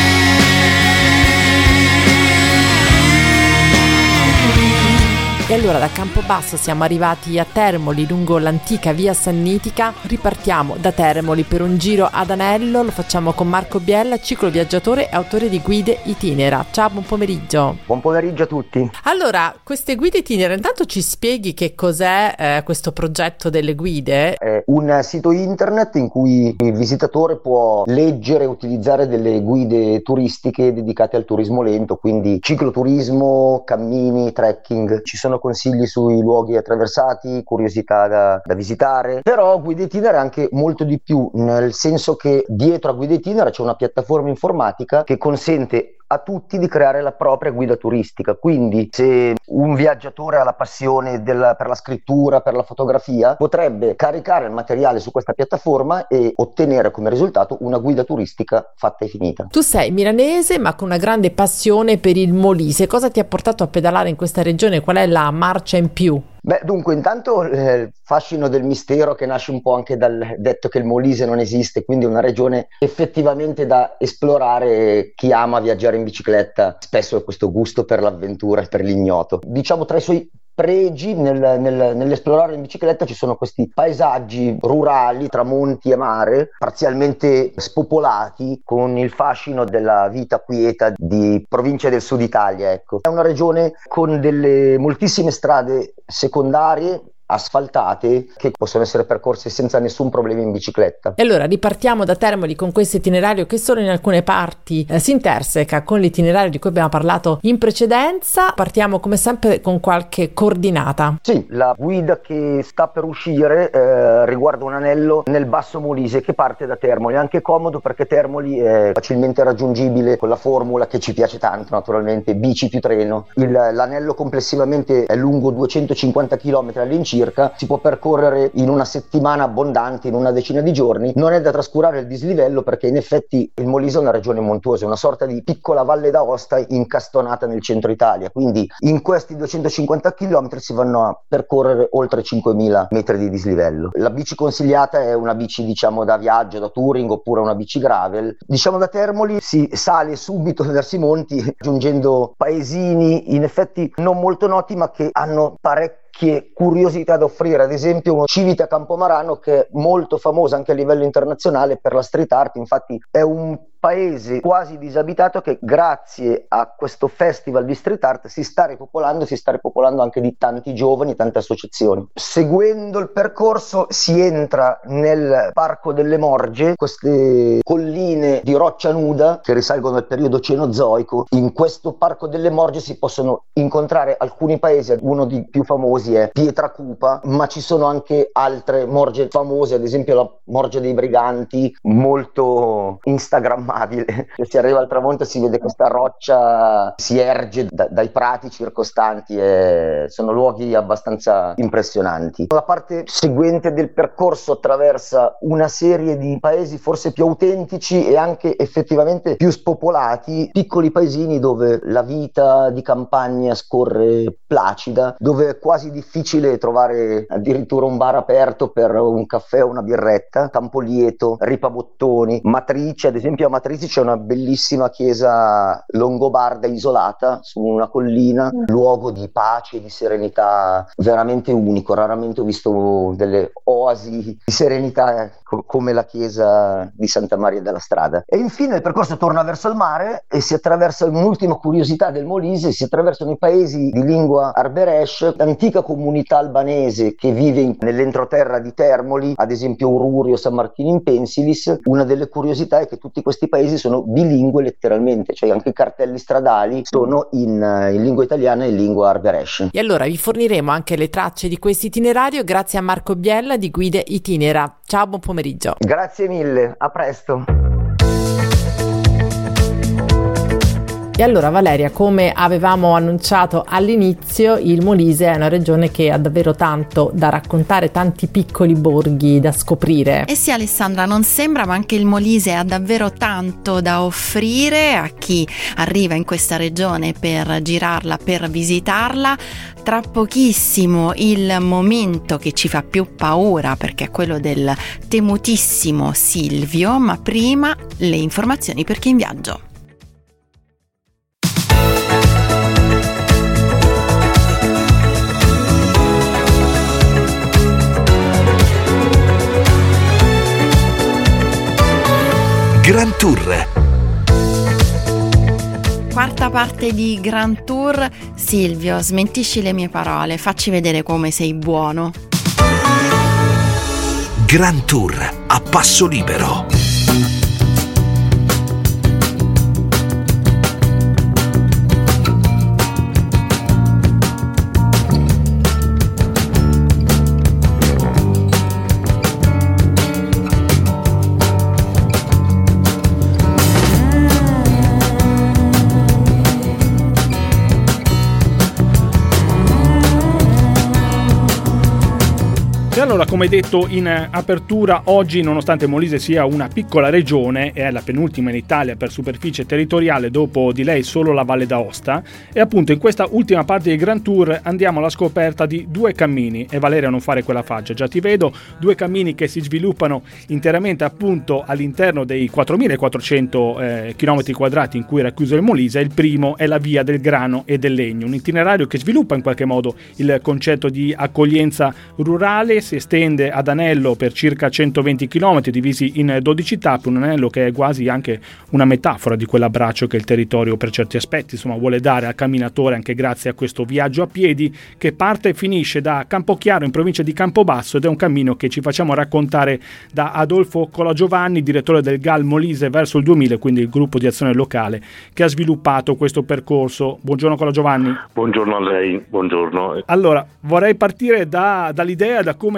E allora da Campobasso siamo arrivati a Termoli, lungo l'antica via Sannitica. Ripartiamo da Termoli per un giro ad Anello, lo facciamo con Marco Biella, cicloviaggiatore e autore di guide Itinera. Ciao, buon pomeriggio. Buon pomeriggio a tutti. Allora, queste guide Itinera, intanto ci spieghi che cos'è eh, questo progetto delle guide? È un sito internet in cui il visitatore può leggere e utilizzare delle guide turistiche dedicate al turismo lento, quindi cicloturismo, cammini, trekking. Ci sono consigli sui luoghi attraversati, curiosità da, da visitare, però Guida Itinera è anche molto di più, nel senso che dietro a Guida Itinera c'è una piattaforma informatica che consente a tutti di creare la propria guida turistica. Quindi se un viaggiatore ha la passione della, per la scrittura, per la fotografia, potrebbe caricare il materiale su questa piattaforma e ottenere come risultato una guida turistica fatta e finita. Tu sei milanese ma con una grande passione per il Molise. Cosa ti ha portato a pedalare in questa regione? Qual è la marcia in più? Beh, dunque, intanto eh, il fascino del mistero, che nasce un po' anche dal detto che il Molise non esiste, quindi una regione effettivamente da esplorare. Chi ama viaggiare in bicicletta spesso ha questo gusto per l'avventura e per l'ignoto. Diciamo, tra i suoi pregi nel, nel, nell'esplorare in bicicletta ci sono questi paesaggi rurali tra monti e mare, parzialmente spopolati, con il fascino della vita quieta di province del sud Italia. Ecco, è una regione con delle moltissime strade secondarie asfaltate che possono essere percorse senza nessun problema in bicicletta. E allora ripartiamo da Termoli con questo itinerario che solo in alcune parti eh, si interseca con l'itinerario di cui abbiamo parlato in precedenza. Partiamo come sempre con qualche coordinata. Sì, la guida che sta per uscire eh, riguarda un anello nel Basso Molise che parte da Termoli. È anche comodo perché Termoli è facilmente raggiungibile con la formula che ci piace tanto, naturalmente, bici più treno. Il, l'anello complessivamente è lungo duecentocinquanta chilometri all'incirca, circa, si può percorrere in una settimana abbondante, in una decina di giorni. Non è da trascurare il dislivello, perché in effetti il Molise è una regione montuosa, è una sorta di piccola Valle d'Aosta incastonata nel centro Italia, quindi in questi duecentocinquanta chilometri si vanno a percorrere oltre cinquemila metri di dislivello. La bici consigliata è una bici diciamo da viaggio, da touring, oppure una bici gravel. Diciamo da Termoli si sale subito verso i monti, aggiungendo paesini in effetti non molto noti ma che hanno parecchie curiosità da offrire, ad esempio uno Civita Campomarano che è molto famosa anche a livello internazionale per la street art. Infatti è un paese quasi disabitato che grazie a questo festival di street art si sta ripopolando, si sta ripopolando anche di tanti giovani, tante associazioni. Seguendo il percorso si entra nel Parco delle Morge, queste colline di roccia nuda che risalgono al periodo cenozoico. In questo Parco delle Morge si possono incontrare alcuni paesi, uno dei più famosi è Pietracupa, ma ci sono anche altre morge famose, ad esempio la Morge dei Briganti, molto instagrammabile. Se si arriva al tramonto si vede questa roccia, si erge da, dai prati circostanti, e sono luoghi abbastanza impressionanti. La parte seguente del percorso attraversa una serie di paesi forse più autentici e anche effettivamente più spopolati, piccoli paesini dove la vita di campagna scorre placida, dove è quasi difficile trovare addirittura un bar aperto per un caffè o una birretta. Campolieto, Ripabottoni, Matrice, ad esempio a Matrice c'è una bellissima chiesa longobarda isolata su una collina, luogo di pace e di serenità veramente unico. Raramente ho visto delle oasi di serenità co- come la chiesa di Santa Maria della Strada. E infine il percorso torna verso il mare e si attraversa un'ultima curiosità del Molise, si attraversano i paesi di lingua arberesh, l'antica comunità albanese che vive in, nell'entroterra di Termoli, ad esempio Ururio, San Martino in Pensilis. Una delle curiosità è che tutti questi paesi sono bilingue letteralmente, cioè anche i cartelli stradali sono in, in lingua italiana e in lingua arberesh. E allora vi forniremo anche le tracce di questo itinerario grazie a Marco Biella di Guide Itinera. Ciao, buon pomeriggio. Grazie mille, a presto. E allora Valeria, come avevamo annunciato all'inizio, il Molise è una regione che ha davvero tanto da raccontare, tanti piccoli borghi da scoprire. Eh sì Alessandra, non sembra, ma anche il Molise ha davvero tanto da offrire a chi arriva in questa regione per girarla, per visitarla. Tra pochissimo il momento che ci fa più paura, perché è quello del temutissimo Silvio, ma prima le informazioni per chi è in viaggio. Grand Tour. Quarta parte di Grand Tour. Silvio, smentisci le mie parole, facci vedere come sei buono. Grand Tour a passo libero. E allora, come detto in apertura, oggi, nonostante Molise sia una piccola regione, è la penultima in Italia per superficie territoriale, dopo di lei solo la Valle d'Aosta, e appunto in questa ultima parte di Grand Tour andiamo alla scoperta di due cammini. E Valeria, non fare quella faccia, già ti vedo, due cammini che si sviluppano interamente appunto all'interno dei quattromilaquattrocento eh, chilometri quadrati in cui è racchiuso il Molise. Il primo è la via del grano e del legno, un itinerario che sviluppa in qualche modo il concetto di accoglienza rurale. Si estende ad anello per circa centoventi chilometri divisi in dodici tappe, un anello che è quasi anche una metafora di quell'abbraccio che il territorio per certi aspetti insomma vuole dare al camminatore, anche grazie a questo viaggio a piedi che parte e finisce da Campochiaro in provincia di Campobasso, ed è un cammino che ci facciamo raccontare da Adolfo Colagiovanni, direttore del G A L Molise verso il duemila, quindi il gruppo di azione locale che ha sviluppato questo percorso. Buongiorno Colagiovanni. Buongiorno a lei, buongiorno. Allora, vorrei partire da, dall'idea da come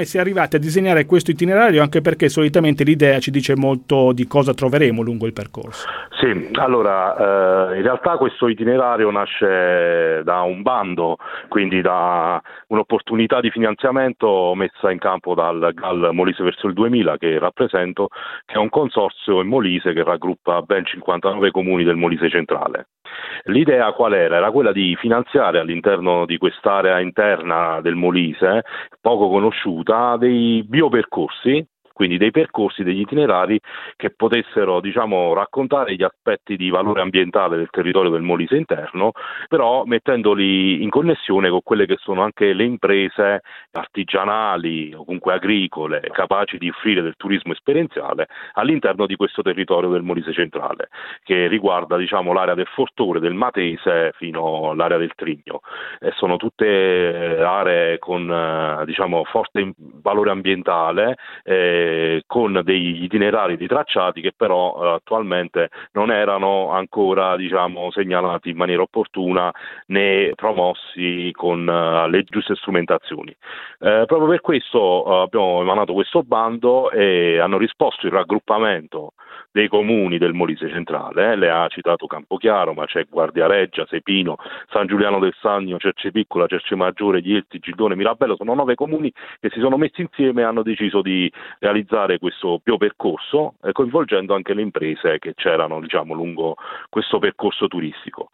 si è arrivati a disegnare questo itinerario, anche perché solitamente l'idea ci dice molto di cosa troveremo lungo il percorso. Sì, allora eh, in realtà questo itinerario nasce da un bando, quindi da un'opportunità di finanziamento messa in campo dal G A L Molise verso il duemila, che rappresento, che è un consorzio in Molise che raggruppa ben cinquantanove comuni del Molise centrale. L'idea qual era? Era quella di finanziare all'interno di quest'area interna del Molise, poco conosciuta, dei biopercorsi, quindi dei percorsi, degli itinerari che potessero, diciamo, raccontare gli aspetti di valore ambientale del territorio del Molise interno, però mettendoli in connessione con quelle che sono anche le imprese artigianali o comunque agricole capaci di offrire del turismo esperienziale all'interno di questo territorio del Molise centrale, che riguarda, diciamo, l'area del Fortore, del Matese fino all'area del Trigno. E sono tutte aree con, eh, diciamo, forte valore ambientale, eh, con degli itinerari di tracciati che però eh, attualmente non erano ancora, diciamo, segnalati in maniera opportuna né promossi con uh, le giuste strumentazioni. Eh, proprio per questo uh, abbiamo emanato questo bando e hanno risposto il raggruppamento dei comuni del Molise centrale, eh, le ha citato Campochiaro, ma c'è Guardiareggia, Sepino, San Giuliano del Sannio, Cerce Piccola, Cerce Maggiore, Ielti, Gildone, Mirabello. Sono nove comuni che si sono messi insieme e hanno deciso di realizzare questo biopercorso, eh, coinvolgendo anche le imprese che c'erano, diciamo, lungo questo percorso turistico.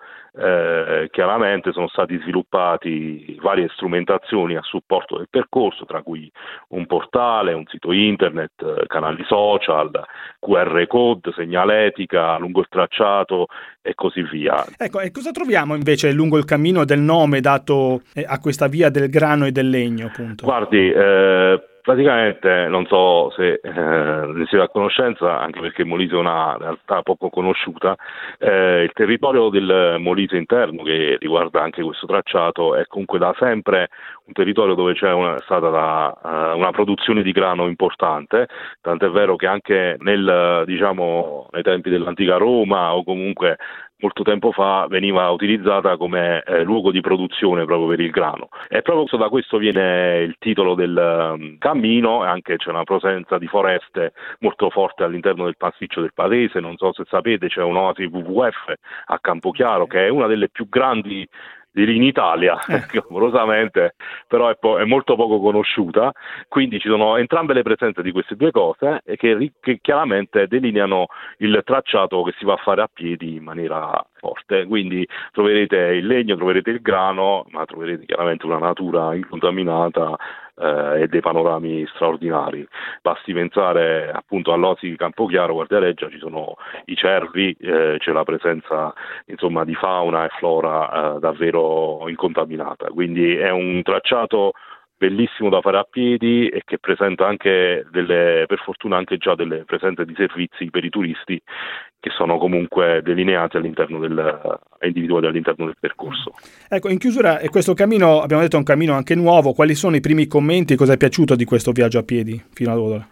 Eh, chiaramente sono stati sviluppati varie strumentazioni a supporto del percorso, tra cui un portale, un sito internet, eh, canali social, Q R code, segnaletica lungo il tracciato e così via. Ecco, e cosa troviamo invece lungo il cammino del nome dato eh, a questa via del grano e del legno, appunto? Guardi, eh, praticamente non so se eh, ne siete a conoscenza, anche perché Molise è una realtà poco conosciuta. Eh, il territorio del Molise interno, che riguarda anche questo tracciato, è comunque da sempre un territorio dove c'è una, stata la, uh, una produzione di grano importante, tant'è vero che anche nel, diciamo, nei tempi dell'antica Roma o comunque molto tempo fa veniva utilizzata come eh, luogo di produzione proprio per il grano. E proprio da questo viene il titolo del um, cammino, e anche c'è una presenza di foreste molto forte all'interno del pasticcio del Patese. Non so se sapete, c'è un'oasi W W F a Campochiaro, che è una delle più grandi in Italia, clamorosamente, però è, po- è molto poco conosciuta. Quindi ci sono entrambe le presenze di queste due cose e che, che chiaramente delineano il tracciato che si va a fare a piedi in maniera forte. Quindi troverete il legno, troverete il grano, ma troverete chiaramente una natura incontaminata eh, e dei panorami straordinari. Basti pensare appunto all'oasi di Campochiaro, Guardiareggia, ci sono i cervi, eh, c'è la presenza, insomma, di fauna e flora eh, davvero incontaminata. Quindi è un tracciato bellissimo da fare a piedi e che presenta anche delle, per fortuna anche già delle presenze di servizi per i turisti che sono comunque delineati all'interno del, individuati all'interno del percorso. Ecco, in chiusura, e questo cammino, abbiamo detto è un cammino anche nuovo, quali sono i primi commenti, cosa è piaciuto di questo viaggio a piedi fino ad ora?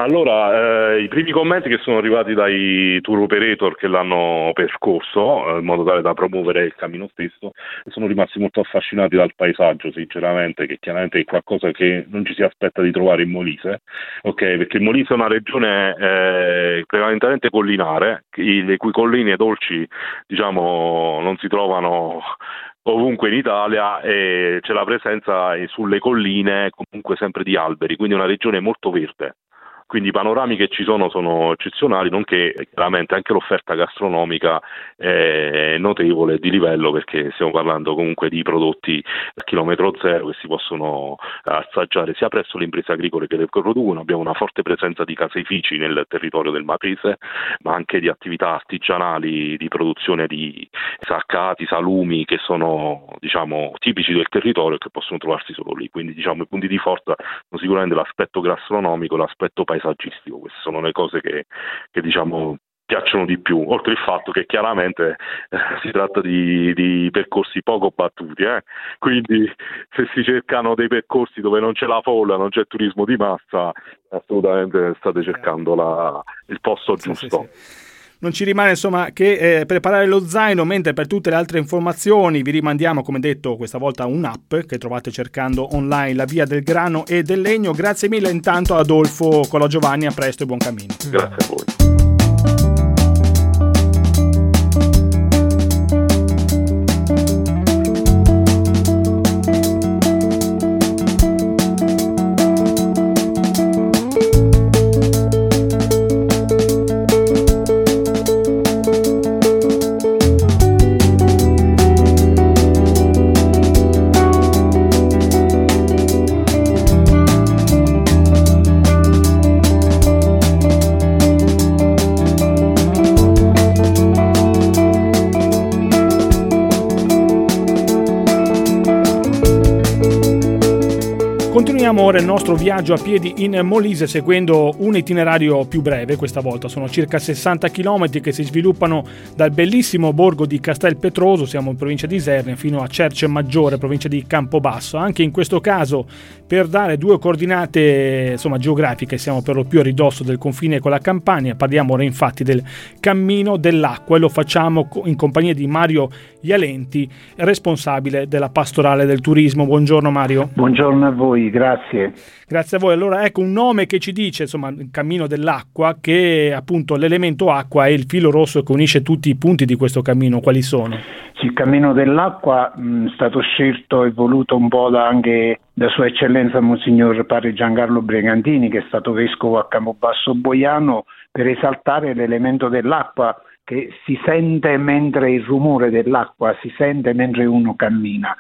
Allora, eh, i primi commenti che sono arrivati dai tour operator che l'hanno percorso, eh, in modo tale da promuovere il cammino stesso, sono rimasti molto affascinati dal paesaggio, sinceramente, che chiaramente è qualcosa che non ci si aspetta di trovare in Molise, ok? Perché il Molise è una regione eh, prevalentemente collinare, le cui colline dolci, diciamo, non si trovano ovunque in Italia, e c'è la presenza sulle colline comunque sempre di alberi, quindi è una regione molto verde. Quindi i panorami che ci sono sono eccezionali, nonché chiaramente anche l'offerta gastronomica è notevole, di livello, perché stiamo parlando comunque di prodotti a chilometro zero che si possono assaggiare sia presso le imprese agricole che le producono. Abbiamo una forte presenza di caseifici nel territorio del Matese, ma anche di attività artigianali di produzione di saccati, salumi, che sono, diciamo, tipici del territorio e che possono trovarsi solo lì. Quindi, diciamo, i punti di forza sono sicuramente l'aspetto gastronomico, l'aspetto paesaggistico. Queste sono le cose che, che diciamo piacciono di più, oltre il fatto che chiaramente eh, si tratta di, di percorsi poco battuti, eh? Quindi se si cercano dei percorsi dove non c'è la folla, non c'è turismo di massa, assolutamente state cercando la, il posto giusto. Sì, sì, sì. non ci rimane insomma che eh, preparare lo zaino, mentre per tutte le altre informazioni vi rimandiamo, come detto, questa volta un'app che trovate cercando online la Via del Grano e del Legno. Grazie mille intanto a Adolfo Colò Giovanni, a presto e buon cammino. Grazie a voi. Continuiamo ora il nostro viaggio a piedi in Molise seguendo un itinerario più breve. Questa volta sono circa sessanta chilometri che si sviluppano dal bellissimo borgo di Castelpetroso, siamo in provincia di Isernia, fino a Cerce Maggiore, provincia di Campobasso. Anche in questo caso, per dare due coordinate insomma geografiche, siamo per lo più a ridosso del confine con la Campania. Parliamo ora infatti del Cammino dell'Acqua e lo facciamo in compagnia di Mario Ialenti, responsabile della Pastorale del Turismo. Buongiorno Mario. Buongiorno a voi, grazie. Grazie a voi. Allora ecco un nome che ci dice, insomma, il Cammino dell'Acqua, che appunto l'elemento acqua è il filo rosso che unisce tutti i punti di questo cammino. Quali sono? Sì, il Cammino dell'Acqua mh, è stato scelto e voluto un po' da anche da Sua Eccellenza Monsignor Padre Giancarlo Bregantini, che è stato vescovo a Campobasso Boiano, per esaltare l'elemento dell'acqua che si sente mentre il rumore dell'acqua si sente mentre uno cammina.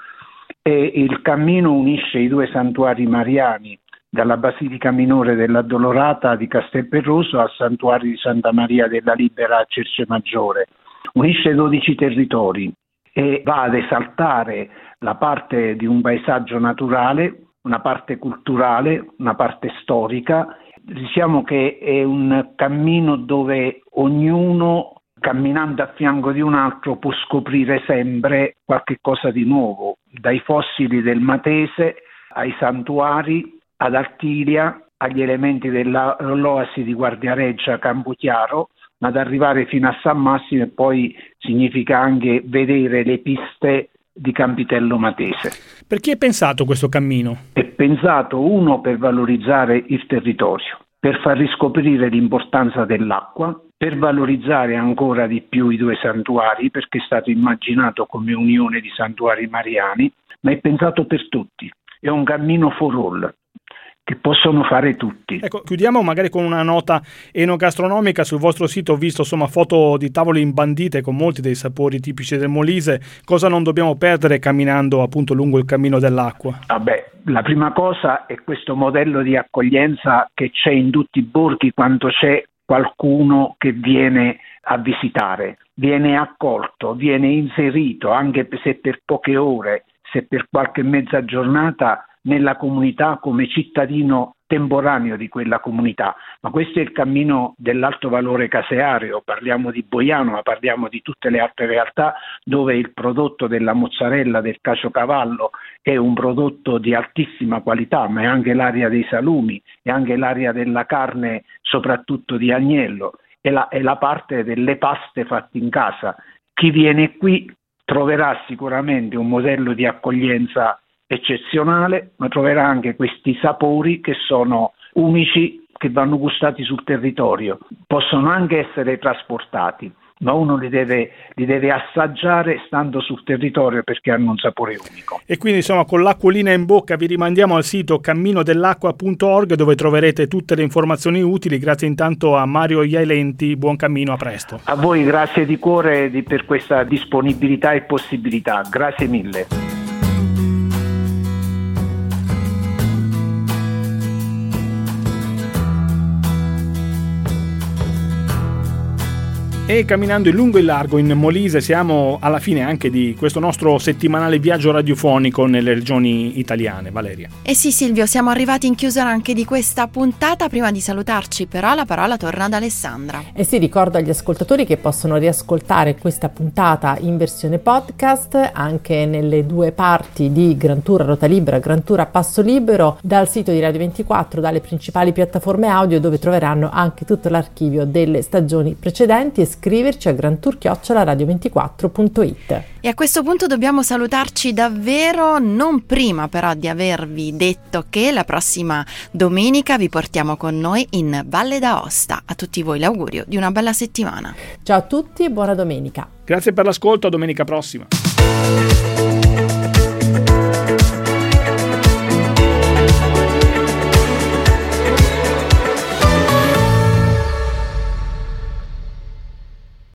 E il cammino unisce i due santuari mariani, dalla Basilica Minore dell'Addolorata di Castelpetroso al santuario di Santa Maria della Libera a Cerce Maggiore. Unisce dodici territori e va ad esaltare la parte di un paesaggio naturale, una parte culturale, una parte storica. Diciamo che è un cammino dove ognuno, camminando a fianco di un altro, può scoprire sempre qualche cosa di nuovo, dai fossili del Matese ai santuari, ad Artilia, agli elementi dell'oasi di Guardiareggia, Campochiaro, ad arrivare fino a San Massimo, e poi significa anche vedere le piste di Campitello Matese. Per chi è pensato questo cammino? È pensato, uno, per valorizzare il territorio, per far riscoprire l'importanza dell'acqua, per valorizzare ancora di più i due santuari, perché è stato immaginato come unione di santuari mariani, ma è pensato per tutti. È un cammino for all, che possono fare tutti. Ecco, chiudiamo magari con una nota enogastronomica. Sul vostro sito ho visto insomma foto di tavole imbandite con molti dei sapori tipici del Molise. Cosa non dobbiamo perdere camminando appunto lungo il Cammino dell'Acqua? Vabbè, la prima cosa è questo modello di accoglienza che c'è in tutti i borghi quando c'è qualcuno che viene a visitare. Viene accolto, viene inserito, anche se per poche ore, se per qualche mezza giornata, nella comunità come cittadino temporaneo di quella comunità. Ma questo è il cammino dell'alto valore caseario, parliamo di Boiano, ma parliamo di tutte le altre realtà dove il prodotto della mozzarella, del caciocavallo è un prodotto di altissima qualità, ma è anche l'area dei salumi, è anche l'area della carne, soprattutto di agnello, è la, è la parte delle paste fatte in casa. Chi viene qui troverà sicuramente un modello di accoglienza eccezionale, ma troverà anche questi sapori che sono unici, che vanno gustati sul territorio. Possono anche essere trasportati, ma uno li deve, li deve assaggiare stando sul territorio, perché hanno un sapore unico. E quindi insomma con l'acquolina in bocca vi rimandiamo al sito cammino dell'acqua punto org, dove troverete tutte le informazioni utili. Grazie intanto a Mario Ialenti, buon cammino, a presto. A voi grazie di cuore di, per questa disponibilità e possibilità, grazie mille. E camminando in lungo e in largo in Molise siamo alla fine anche di questo nostro settimanale viaggio radiofonico nelle regioni italiane. Valeria. Eh sì Silvio, siamo arrivati in chiusura anche di questa puntata. Prima di salutarci però la parola torna ad Alessandra. E si ricorda agli ascoltatori che possono riascoltare questa puntata in versione podcast anche nelle due parti di Gran Tour a Ruota Libera, Gran Tour a Passo Libero, dal sito di Radio ventiquattro, dalle principali piattaforme audio, dove troveranno anche tutto l'archivio delle stagioni precedenti. E scriverci a grantour chiocciola radio ventiquattro punto it. E a questo punto dobbiamo salutarci davvero, non prima però di avervi detto che la prossima domenica vi portiamo con noi in Valle d'Aosta. A tutti voi l'augurio di una bella settimana. Ciao a tutti e buona domenica. Grazie per l'ascolto, a domenica prossima.